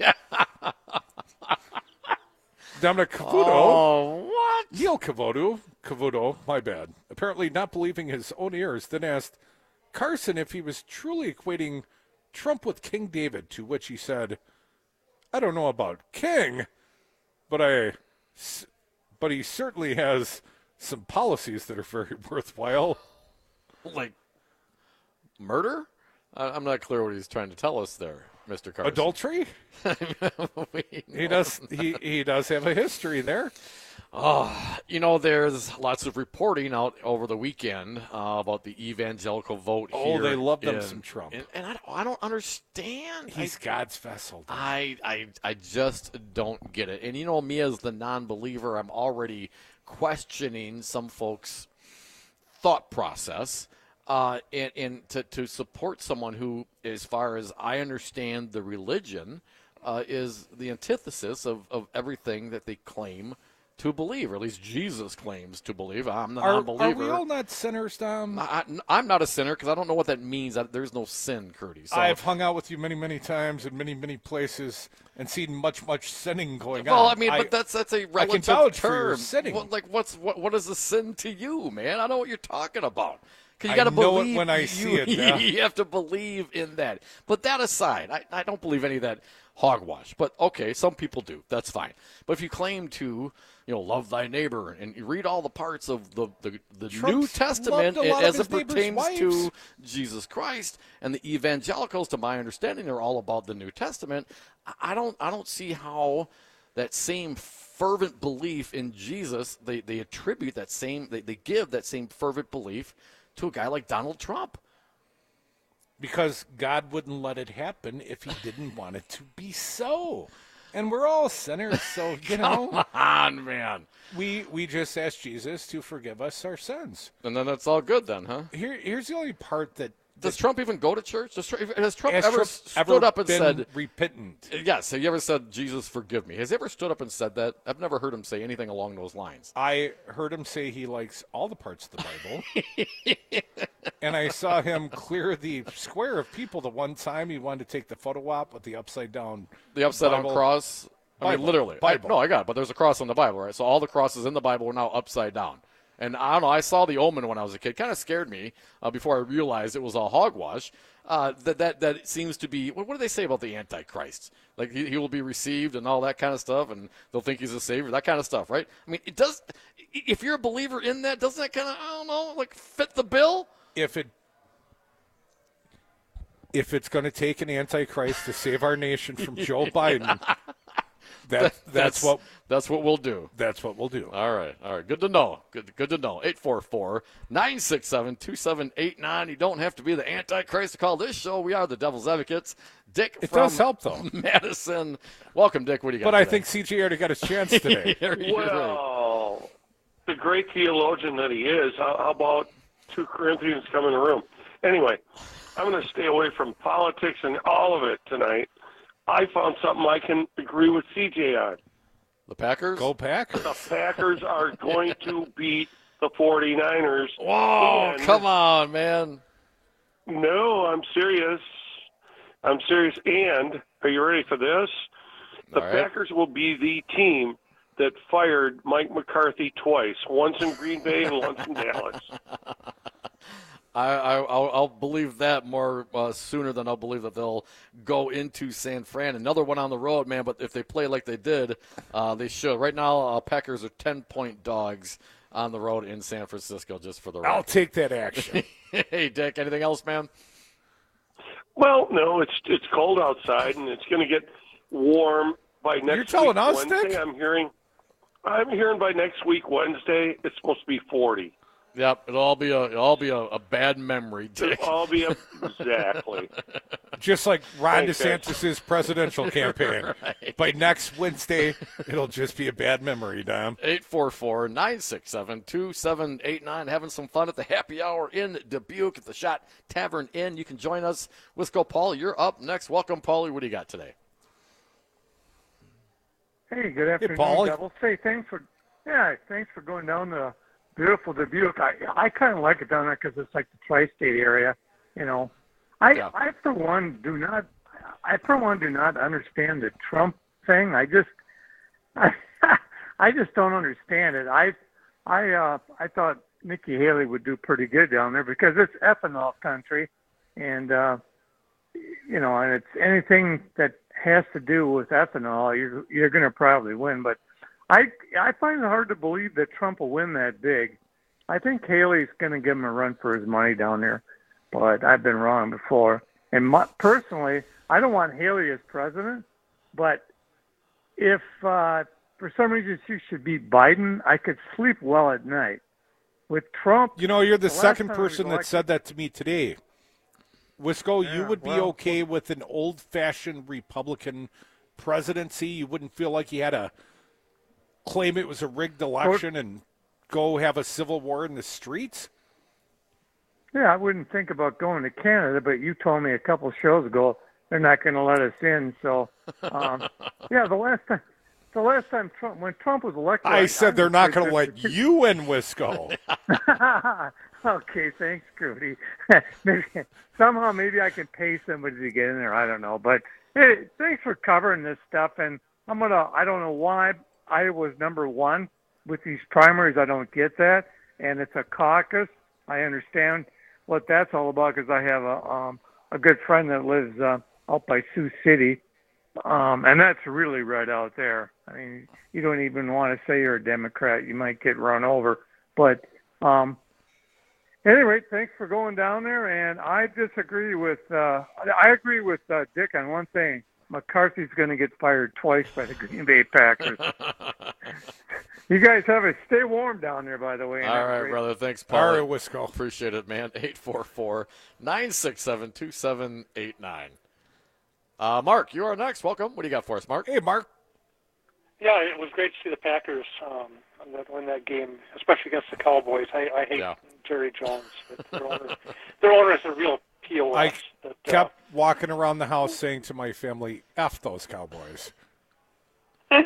Dominic Cavuto. Oh, what? Neil Cavuto, my bad, apparently not believing his own ears, then asked Carson if he was truly equating Trump with King David, to which he said, I don't know about king, but he certainly has some policies that are very worthwhile. Like murder? I'm not clear what he's trying to tell us there, Mr. Carson. Adultery? He does have a history there. There's lots of reporting out over the weekend about the evangelical vote here. Oh, they love them some Trump. And I don't understand. He's God's vessel. I just don't get it. And me as the non-believer, I'm already questioning some folks' thought process. And to support someone who, as far as I understand the religion, is the antithesis of everything that they claim to believe, or at least Jesus claims to believe. I'm the non-believer. Are we all not sinners, Tom? I'm not a sinner because I don't know what that means. There's no sin, Curdy. So. I've hung out with you many, many times in many, many places and seen much, much sinning going on. Well, I mean, but that's a relative I can vouch term. For your sinning. What is a sin to you, man? I know what you're talking about. You I gotta know believe it when I see it. Yeah. You have to believe in that. But that aside, I don't believe any of that hogwash. But okay, some people do. That's fine. But if you claim to, love thy neighbor, and you read all the parts of the New Testament as it pertains to Jesus Christ, and the evangelicals, to my understanding, are all about the New Testament. I don't see how that same fervent belief in Jesus, they attribute that same, they give that same fervent belief to a guy like Donald Trump. Because God wouldn't let it happen if he didn't want it to be so. And we're all sinners, so, you know. Come on, man. We just ask Jesus to forgive us our sins. And then that's all good then, huh? Here's the only part that... Does Trump even go to church? Has Trump ever stood up and said... repentant? Yes. Have you ever said, Jesus, forgive me? Has he ever stood up and said that? I've never heard him say anything along those lines. I heard him say he likes all the parts of the Bible. And I saw him clear the square of people the one time he wanted to take the photo op with the upside-down... The upside-down cross? I mean, literally. Bible. I got it, but there's a cross on the Bible, right? So all the crosses in the Bible are now upside down. And I don't know, I saw The Omen when I was a kid. Kind of scared me before I realized it was all hogwash. That seems to be, what do they say about the Antichrist? Like he will be received and all that kind of stuff, and they'll think he's a savior, that kind of stuff, right? I mean, it does. If you're a believer in that, doesn't that kind of, I don't know, like fit the bill? If it's going to take an Antichrist to save our nation from Joe Biden, that's what we'll do. That's what we'll do. All right. Good to know. Good to know. 844-967-2789. You don't have to be the Antichrist to call this show. We are the Devil's Advocates. Dick it from does help, though. Madison. Welcome, Dick. What do you got But today? I think CJ already got his chance today. Well, the great theologian that he is, how about 2 Corinthians come in the room? Anyway, I'm going to stay away from politics and all of it tonight. I found something I can agree with CJ on. The Packers? Go Packers. The Packers are going to beat the 49ers. Whoa, come on, man. No, I'm serious. And are you ready for this? The Packers will be the team that fired Mike McCarthy twice, once in Green Bay and once in Dallas. I'll believe that more sooner than I'll believe that they'll go into San Fran. Another one on the road, man, but if they play like they did, they should. Right now, Packers are 10-point dogs on the road in San Francisco, just for the record. I'll take that action. Hey, Dick, anything else, man? Well, no, it's cold outside, and it's going to get warm by next week. You're telling us, Wednesday, Dick? I'm hearing by next week, Wednesday, it's supposed to be 40. Yep, it'll all be a bad memory, Dick. It'll all be exactly. Just like Ron Thanks, DeSantis' presidential campaign. Right. By next Wednesday, it'll just be a bad memory, Dom. 844-967-2789. Having some fun at the happy hour in Dubuque at the Shot Tavern Inn. You can join us. Wisco Paul, you're up next. Welcome, Paulie. What do you got today? Hey, good afternoon, Paul. Devils. Hey, thanks for going down to beautiful Dubuque. I kind of like it down there because it's like the tri-state area, you know. I for one do not understand the Trump thing. I just don't understand it. I thought Nikki Haley would do pretty good down there because it's ethanol country, and you know, and it's anything that has to do with ethanol, you're going to probably win. But I find it hard to believe that Trump will win that big. I think Haley's going to give him a run for his money down there, but I've been wrong before. And personally, I don't want Haley as president, but if for some reason she should beat Biden, I could sleep well at night. With Trump, you know, you're the second person that said that to me today. Wisco, you would be okay with an old-fashioned Republican presidency? You wouldn't feel like he had to claim it was a rigged election and go have a civil war in the streets? Yeah, I wouldn't think about going to Canada, but you told me a couple shows ago they're not going to let us in. So, yeah, the last time when Trump was elected, I said they're not going to let you in, Wisco. Okay, thanks, Crudy. Maybe I can pay somebody to get in there. I don't know, but hey, thanks for covering this stuff. And I don't know why I was number one with these primaries. I don't get that. And it's a caucus. I understand what that's all about because I have a good friend that lives out by Sioux City, and that's really right out there. I mean, you don't even want to say you're a Democrat. You might get run over. But anyway, thanks for going down there. And I disagree with I agree with Dick on one thing. McCarthy's going to get fired twice by the Green Bay Packers. You guys stay warm down there, by the way. All right, brother. Thanks, Paul. All right, Wisco. Appreciate it, man. 844-967-2789. Mark, you are next. Welcome. What do you got for us, Mark? Hey, Mark. Yeah, it was great to see the Packers win that game, especially against the Cowboys. I hate Jerry Jones. Their owner is a real POS. I kept walking around the house saying to my family, F those Cowboys. And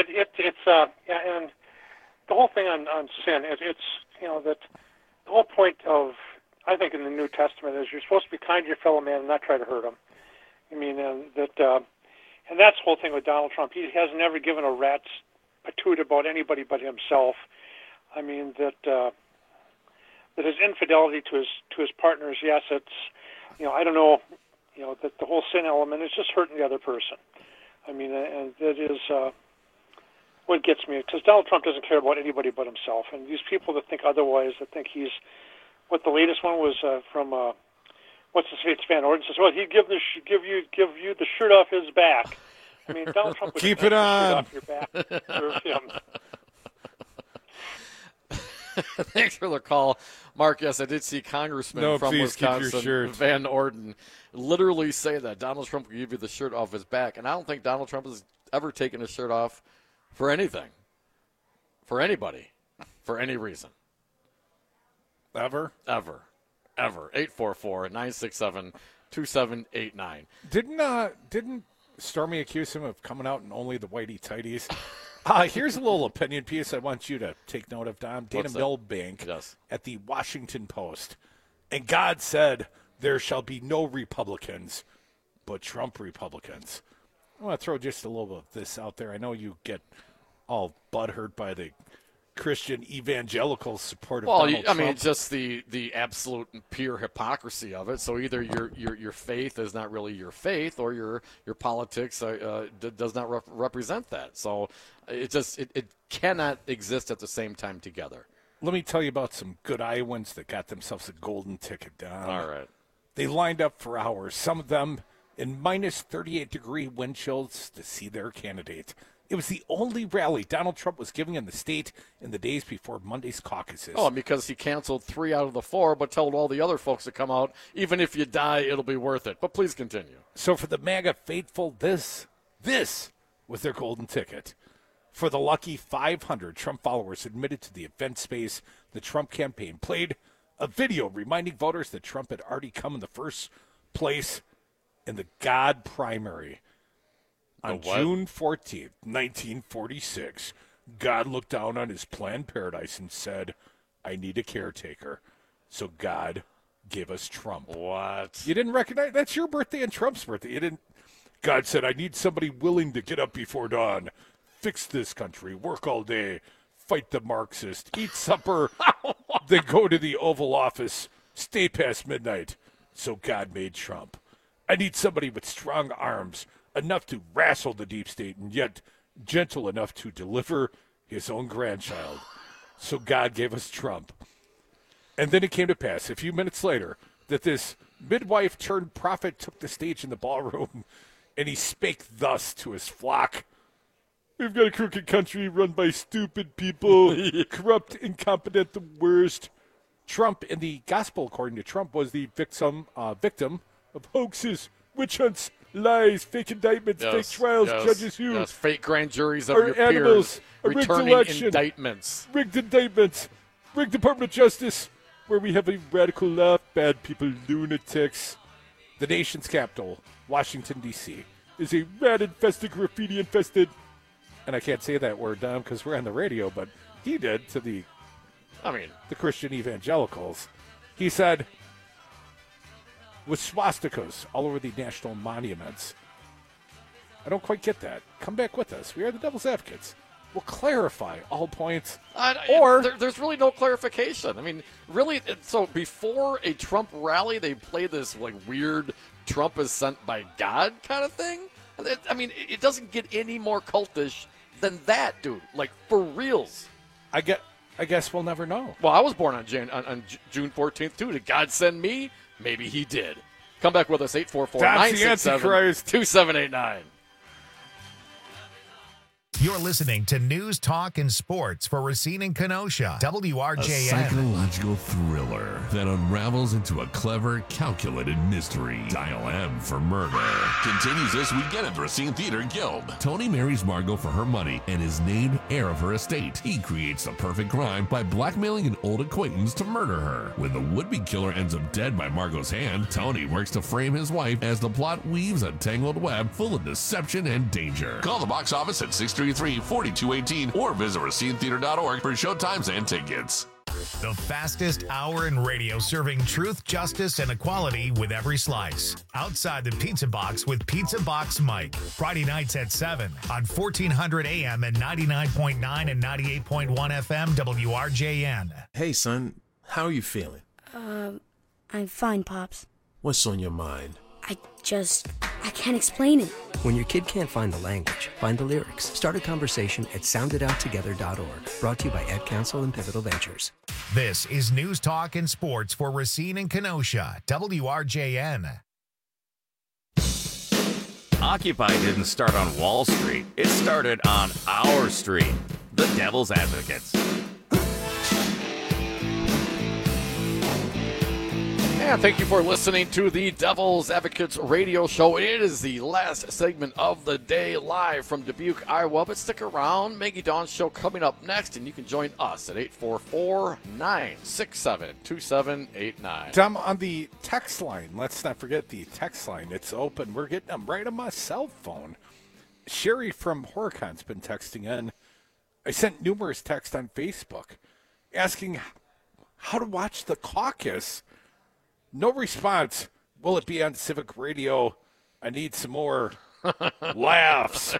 the whole thing on sin, it's that the whole point of, I think, in the New Testament is you're supposed to be kind to your fellow man and not try to hurt him. I mean, and that's the whole thing with Donald Trump. He has never given a rat's patoot about anybody but himself. I mean, that his infidelity to his partners, yes, it's, I don't know, that the whole sin element is just hurting the other person. I mean, and that is what gets me, because Donald Trump doesn't care about anybody but himself. And these people that think otherwise, that think he's, what the latest one was from, what's his face, Van Orden says, well, he'd give you the shirt off his back. I mean, Donald Trump would keep it on. The shirt off your back for him. Thanks for the call, Mark. Yes, I did see Congressman from Wisconsin, Van Orden, literally say that Donald Trump will give you the shirt off his back. And I don't think Donald Trump has ever taken his shirt off for anything, for anybody, for any reason. Ever? 844-967-2789. Didn't Stormy accuse him of coming out in only the whitey tighties? Here's a little opinion piece I want you to take note of, Don. Dana Milbank at the Washington Post. And God said, there shall be no Republicans, but Trump Republicans. I want to throw just a little of this out there. I know you get all butthurt by the Christian evangelical support of Donald Trump. I mean, just the absolute pure hypocrisy of it. So either your faith is not really your faith, or your politics does not represent that. So it cannot exist at the same time together. Let me tell you about some good Iowans that got themselves a golden ticket down. All right. They lined up for hours, some of them in minus 38-degree wind chills, to see their candidate. It was the only rally Donald Trump was giving in the state in the days before Monday's caucuses. Oh, because he canceled 3 out of the 4, but told all the other folks to come out. Even if you die, it'll be worth it. But please continue. So for the MAGA faithful, this was their golden ticket. For the lucky 500 Trump followers admitted to the event space, the Trump campaign played a video reminding voters that Trump had already come in the first place in the God primary. On June 14th, 1946, God looked down on his planned paradise and said, I need a caretaker. So God gave us Trump. What? You didn't recognize? That's your birthday and Trump's birthday. You didn't. God said, I need somebody willing to get up before dawn, fix this country, work all day, fight the Marxist, eat supper, then go to the Oval Office, stay past midnight. So God made Trump. I need somebody with strong arms, enough to wrestle the deep state, and yet gentle enough to deliver his own grandchild. So God gave us Trump. And then it came to pass, a few minutes later, that this midwife turned prophet took the stage in the ballroom, and he spake thus to his flock. We've got a crooked country run by stupid people, corrupt, incompetent, the worst. Trump, in the gospel, according to Trump, was the victim of hoaxes, witch hunts, lies, fake indictments, fake trials, judges who fake grand juries of your animals, peers, returning indictments. Rigged indictments, rigged Department of Justice, where we have a radical left, bad people, lunatics. The nation's capital, Washington, D.C., is a rat-infested, graffiti-infested, and I can't say that word, Dom, because we're on the radio, but he did to the Christian evangelicals. He said, with swastikas all over the national monuments. I don't quite get that. Come back with us. We are the Devil's Advocates. We'll clarify all points. There's really no clarification. I mean, really, so before a Trump rally, they play this like weird Trump is sent by God kind of thing? I mean, it doesn't get any more cultish than that, dude. Like, for reals. I guess we'll never know. Well, I was born on June 14th, too. Did God send me? Maybe he did. Come back with us, 844-967-2789. You're listening to News, Talk, and Sports for Racine and Kenosha. WRJN. A psychological thriller that unravels into a clever, calculated mystery. Dial M for Murder continues this weekend at the Racine Theater Guild. Tony marries Margot for her money and is named heir of her estate. He creates the perfect crime by blackmailing an old acquaintance to murder her. When the would-be killer ends up dead by Margot's hand, Tony works to frame his wife as the plot weaves a tangled web full of deception and danger. Call the box office at 633-4218 or visit racinetheater.org for showtimes and tickets. The fastest hour in radio, serving truth, justice, and equality with every slice. Outside the Pizza Box with Pizza Box Mike. Friday nights at 7 on 1400 AM and 99.9 and 98.1 FM WRJN. Hey, son. How are you feeling? I'm fine, Pops. What's on your mind? I can't explain it. When your kid can't find the language, find the lyrics. Start a conversation at sounditouttogether.org. Brought to you by Ed Council and Pivotal Ventures. This is News, Talk, and Sports for Racine and Kenosha, WRJN. Occupy didn't start on Wall Street. It started on our street. The Devil's Advocates. And thank you for listening to the Devil's Advocates radio show. It is the last segment of the day, live from Dubuque, Iowa. But stick around. Maggie Dawn's show coming up next, and you can join us at 844-967-2789. Tom, on the text line, let's not forget the text line. It's open. We're getting them right on my cell phone. Sherry from Horcon's been texting in. I sent numerous texts on Facebook asking how to watch the caucus. No response. Will it be on Civic Radio? I need some more laughs.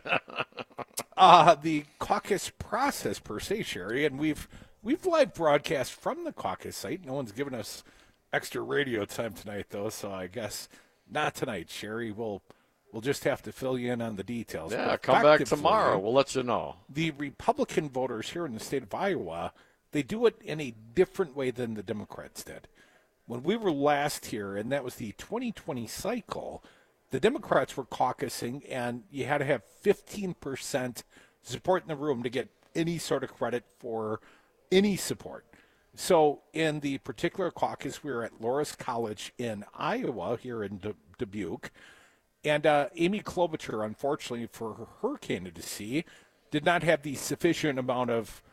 The caucus process per se, Sherry, and we've live broadcast from the caucus site. No one's given us extra radio time tonight, though, so I guess not tonight, Sherry. We'll just have to fill you in on the details. Yeah, come back tomorrow. We'll let you know. The Republican voters here in the state of Iowa, they do it in a different way than the Democrats did. When we were last here, and that was the 2020 cycle, the Democrats were caucusing, and you had to have 15% support in the room to get any sort of credit for any support. So in the particular caucus, we were at Loras College in Iowa, here in Dubuque, and Amy Klobuchar, unfortunately for her candidacy, did not have the sufficient amount of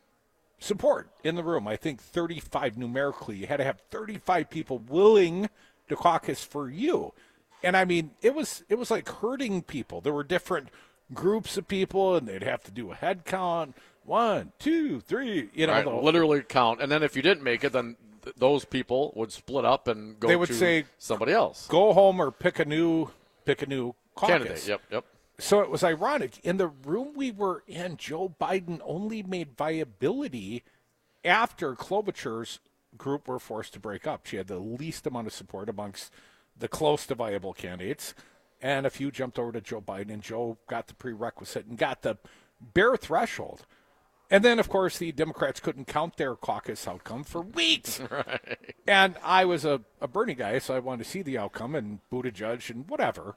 support in the room. I think 35 numerically. You had to have 35 people willing to caucus for you. And I mean, it was like herding people. There were different groups of people, and they'd have to do a head count. 1, 2, 3, right, literally count. And then if you didn't make it, then those people would split up and go they would to say, somebody else. Go home or pick a new caucus. Candidate. Yep. So it was ironic. In the room we were in, Joe Biden only made viability after Klobuchar's group were forced to break up. She had the least amount of support amongst the close to viable candidates, and a few jumped over to Joe Biden, and Joe got the prerequisite and got the bare threshold. And then, of course, the Democrats couldn't count their caucus outcome for weeks. Right. And I was a Bernie guy, so I wanted to see the outcome and Buttigieg and whatever.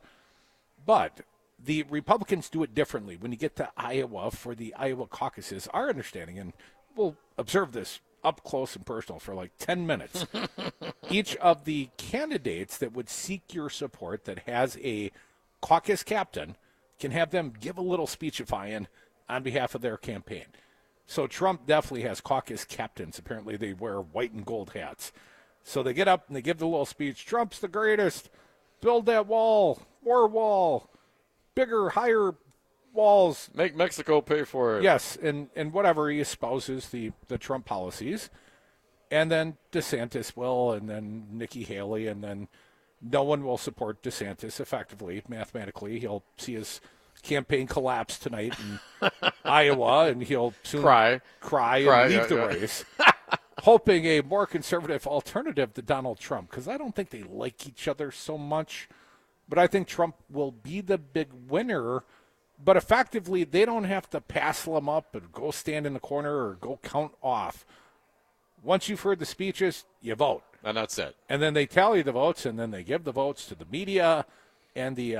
But the Republicans do it differently. When you get to Iowa for the Iowa caucuses, our understanding, and we'll observe this up close and personal for like 10 minutes, each of the candidates that would seek your support that has a caucus captain can have them give a little speechifying on behalf of their campaign. So Trump definitely has caucus captains. Apparently they wear white and gold hats. So they get up and they give the little speech. Trump's the greatest. Build that wall. More wall. Bigger, higher walls. Make Mexico pay for it. Yes, and whatever he espouses the Trump policies. And then DeSantis will, and then Nikki Haley, and then no one will support DeSantis effectively, mathematically. He'll see his campaign collapse tonight in Iowa, and he'll soon cry and leave the race, hoping a more conservative alternative to Donald Trump, because I don't think they like each other so much. But I think Trump will be the big winner. But effectively, they don't have to passel him up and go stand in the corner or go count off. Once you've heard the speeches, you vote. And that's it. And then they tally the votes, and then they give the votes to the media and the,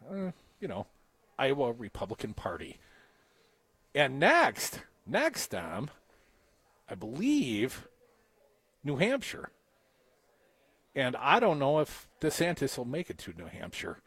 Iowa Republican Party. And next, I believe, New Hampshire. And I don't know if DeSantis will make it to New Hampshire.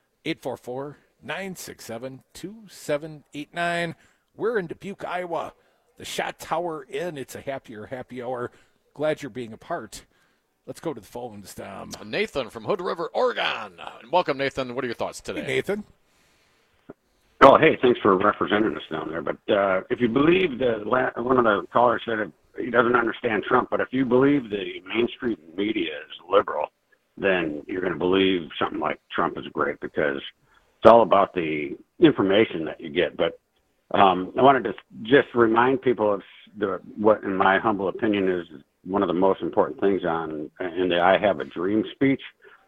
844-967-2789. We're in Dubuque, Iowa. The Shot Tower Inn. It's a happy hour. Glad you're being a part. Let's go to the phones. Nathan from Hood River, Oregon. Welcome, Nathan. What are your thoughts today? Hey, Nathan. Oh, hey, thanks for representing us down there. But if you believe one of the callers said he doesn't understand Trump, but if you believe the mainstream media is liberal, then you're going to believe something like Trump is great, because it's all about the information that you get. But I wanted to just remind people of what, in my humble opinion, is one of the most important things in the I Have a Dream speech.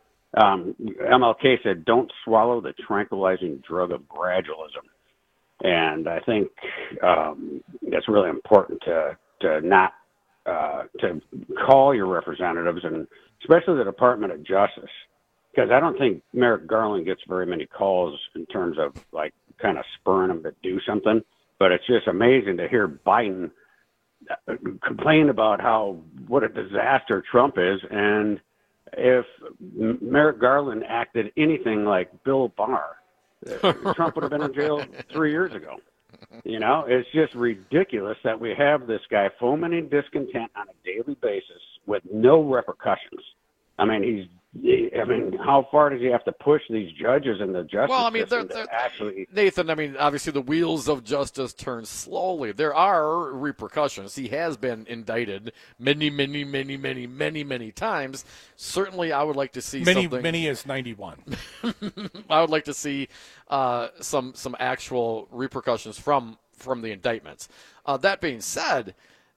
MLK said, "Don't swallow the tranquilizing drug of gradualism." And I think that's really important to not to call your representatives, and especially the Department of Justice, because I don't think Merrick Garland gets very many calls in terms of like kind of spurring them to do something. But it's just amazing to hear Biden complain about what a disaster Trump is. And if Merrick Garland acted anything like Bill Barr, Trump would have been in jail 3 years ago. It's just ridiculous that we have this guy fomenting discontent on a daily basis with no repercussions. I mean, how far does he have to push these judges and the justice system to actually... Nathan, obviously the wheels of justice turn slowly. There are repercussions. He has been indicted many times. Certainly, I would like to see something... Many is 91. I would like to see some actual repercussions from the indictments. That being said,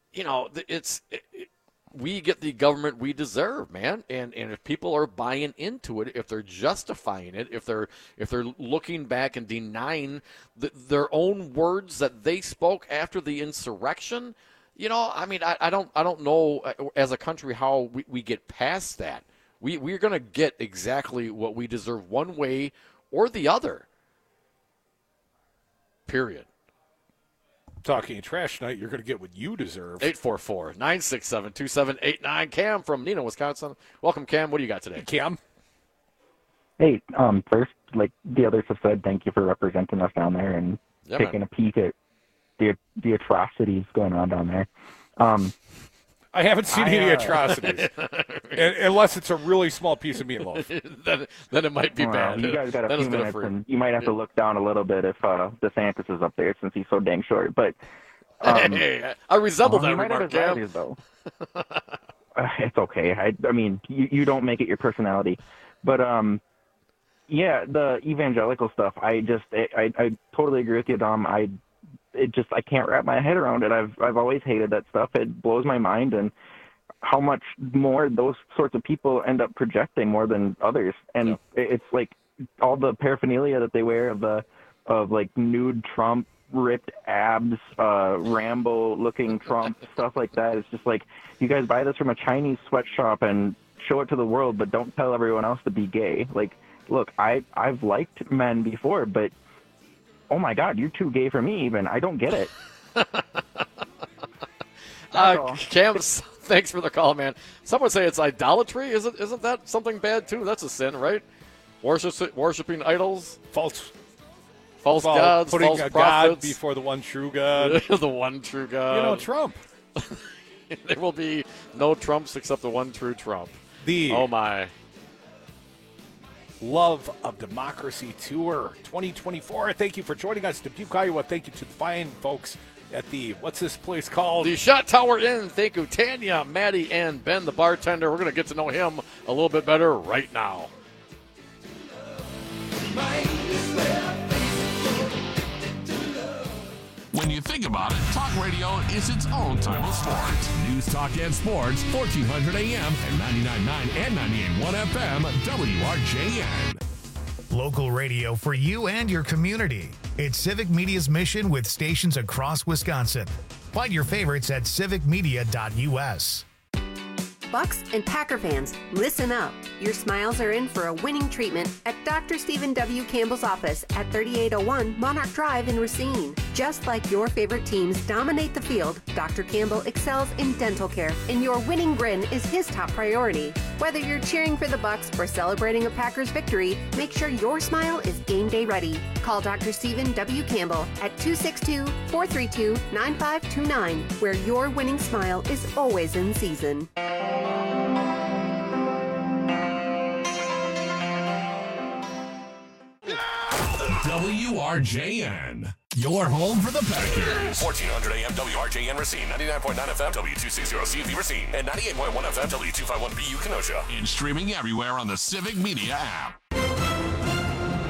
we get the government we deserve, man. And if people are buying into it, if they're justifying it, if they're looking back and denying their own words that they spoke after the insurrection, I don't know as a country how we get past that. We're going to get exactly what we deserve one way or the other. Period. Talking trash tonight, you're going to get what you deserve. 844-967-2789. Cam from Neenah, Wisconsin. Welcome, Cam. What do you got today? Cam. Hey, first, like the others have said, thank you for representing us down there and taking a peek at the atrocities going on down there. I haven't seen any atrocities, unless it's a really small piece of meatloaf. then it might be bad. You guys got a few minutes, and you might have to look down a little bit if DeSantis is up there, since he's so dang short. But hey, I resemble that remark, Cam. Though. It's okay. I mean, you don't make it your personality. But yeah, the evangelical stuff. I totally agree with you, Dom. I can't wrap my head around it. I've always hated that stuff. It blows my mind, and how much more those sorts of people end up projecting more than others. And it's like all the paraphernalia that they wear of like nude Trump, ripped abs, Rambo-looking Trump, stuff like that. It's just like, you guys buy this from a Chinese sweatshop and show it to the world, but don't tell everyone else to be gay. Like, look, I've liked men before, but oh my God, you're too gay for me even. I don't get it. Cam, thanks for the call, man. Some would say it's idolatry. Isn't that something bad too? That's a sin, right? Worshipping idols, false gods, putting false a prophets god before the one true God. The one true God. Trump. There will be no Trumps except the one true Trump. Oh my. Love of Democracy Tour 2024. Thank you for joining us, Dubuque, Iowa. Thank you to the fine folks at the, what's this place called? The Shot Tower Inn. Thank you, Tanya, Maddie, and Ben, the bartender. We're going to get to know him a little bit better right now. When you think about it, talk radio is its own type of sport. News, talk, and sports, 1400 AM and 99.9 and 98.1 FM, WRJN. Local radio for you and your community. It's Civic Media's mission with stations across Wisconsin. Find your favorites at civicmedia.us. Bucks and Packer fans, listen up. Your smiles are in for a winning treatment at Dr. Stephen W. Campbell's office at 3801 Monarch Drive in Racine. Just like your favorite teams dominate the field, Dr. Campbell excels in dental care, and your winning grin is his top priority. Whether you're cheering for the Bucks or celebrating a Packers victory, make sure your smile is game day ready. Call Dr. Stephen W. Campbell at 262-432-9529, where your winning smile is always in season. WRJN, your home for the Packers. 1400 AM WRJN Racine, 99.9 FM W260CV Racine, and 98.1 FM W251BU Kenosha. And streaming everywhere on the Civic Media app.